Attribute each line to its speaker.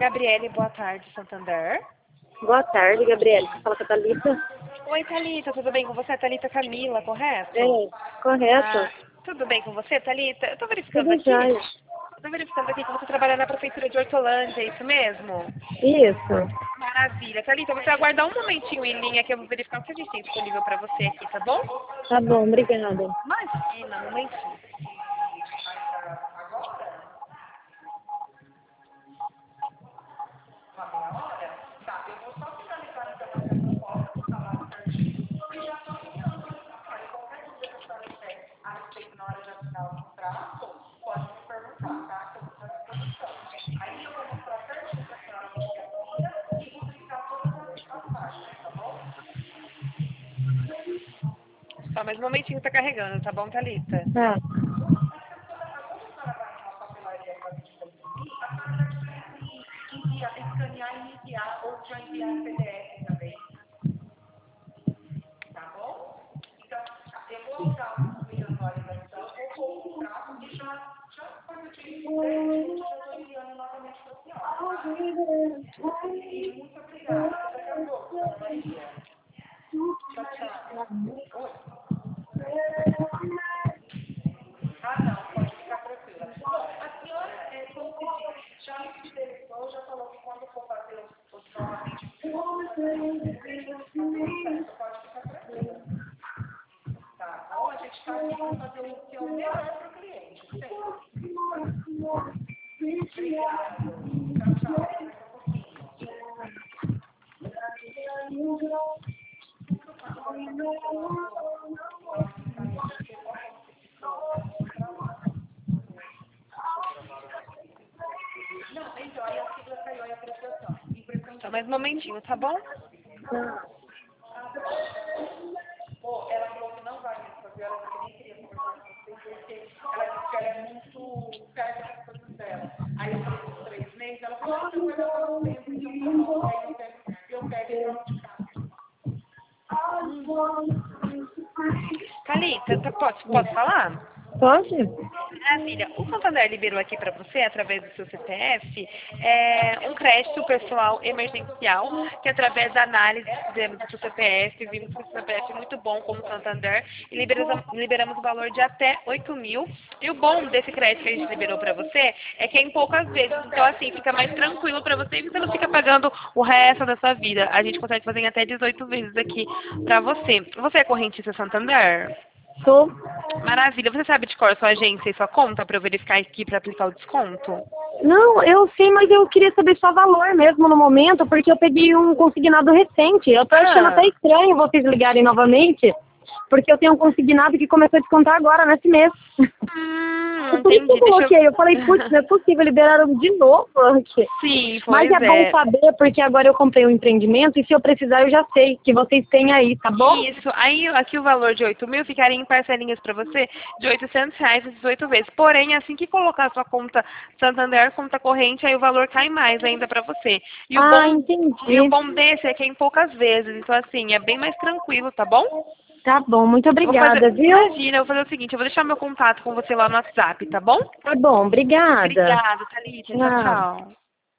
Speaker 1: Gabriele, boa tarde, Santander.
Speaker 2: Boa tarde, Gabriele. Você fala com a Thalita?
Speaker 1: Oi, Thalita, tudo bem com você? Thalita Camila, correto?
Speaker 2: É, correto.
Speaker 1: Tudo bem com você, Thalita? Eu tô verificando
Speaker 2: Tudo
Speaker 1: aqui.
Speaker 2: jóia.
Speaker 1: Tô verificando aqui que você trabalha na Prefeitura de Hortolândia, é isso mesmo?
Speaker 2: Isso.
Speaker 1: Maravilha. Thalita, você aguardar um momentinho em linha que eu vou verificar o que a gente tem disponível para você aqui, tá bom?
Speaker 2: Tá bom, obrigada.
Speaker 1: Imagina, um momentinho. Só mais um momentinho, tá carregando, tá bom, Thalita?
Speaker 2: Tá.
Speaker 1: Escanear e enviar, ou já enviar em PDF também, tá bom? Então, eu vou dar uma visualização, vou comprar e já quando eu tiver 10 minutos, já estou enviando novamente para a senhora, tá? E muito obrigada. Daqui a pouco, Dona Maria. Tchau, tchau. Oi. Não, pode ficar tranquila. Bom, a senhora, como se diz, já me interessou, já falou que quando for fazer os novamente, pode ficar tranquila. Tá bom? A gente está aqui para fazer o que é o melhor para o cliente, sempre. Obrigada. Tchau, tchau. Não, então, aí a sigla saiu aí a prestação. Só mais um momentinho, tá bom? Pô, ela falou que não vai mesmo fazer, ela que nem queria conversar com vocês, porque ela disse que ela é muito perto das coisas dela. Aí eu falei por 3 meses, ela falou, não, vai dar para tempo, então tá bom, aí eu pego e troco de casa. Thalita, posso falar?
Speaker 2: Pode?
Speaker 1: Maravilha. O Santander liberou aqui para você, através do seu CPF, um crédito pessoal emergencial, que através da análise que fizemos do seu CPF, vimos que o CPF é muito bom como Santander, e liberamos o valor de até 8.000. E o bom desse crédito que a gente liberou para você é que é em poucas vezes. Então, assim, fica mais tranquilo para você e você não fica pagando o resto da sua vida. A gente consegue fazer em até 18 vezes aqui para você. Você é correntista Santander?
Speaker 2: Sou.
Speaker 1: Maravilha. Você sabe de cor sua agência e sua conta para eu verificar aqui para aplicar o desconto?
Speaker 2: Não, eu sei, mas eu queria saber só valor mesmo no momento, porque eu peguei um consignado recente. Eu tô achando até estranho vocês ligarem novamente, porque eu tenho um consignado que começou a descontar agora, nesse mês. Por isso que eu coloquei, eu falei, putz, não é possível, liberaram de novo aqui.
Speaker 1: Sim,
Speaker 2: mas é bom saber, porque agora eu comprei um empreendimento e se eu precisar eu já sei que vocês têm aí, tá bom?
Speaker 1: Isso, aí aqui o valor de 8.000 ficaria em parcelinhas para você de R$800 às 18 vezes. Porém, assim que colocar a sua conta Santander, conta corrente, aí o valor cai mais ainda para você. E
Speaker 2: Entendi.
Speaker 1: E o bom desse é que é em poucas vezes, então assim, é bem mais tranquilo, tá bom?
Speaker 2: Tá bom, muito obrigada, viu?
Speaker 1: Imagina, eu vou fazer o seguinte, eu vou deixar meu contato com você lá no WhatsApp, tá bom?
Speaker 2: Tá bom, obrigada.
Speaker 1: Obrigada, Thalita. Tchau, tchau.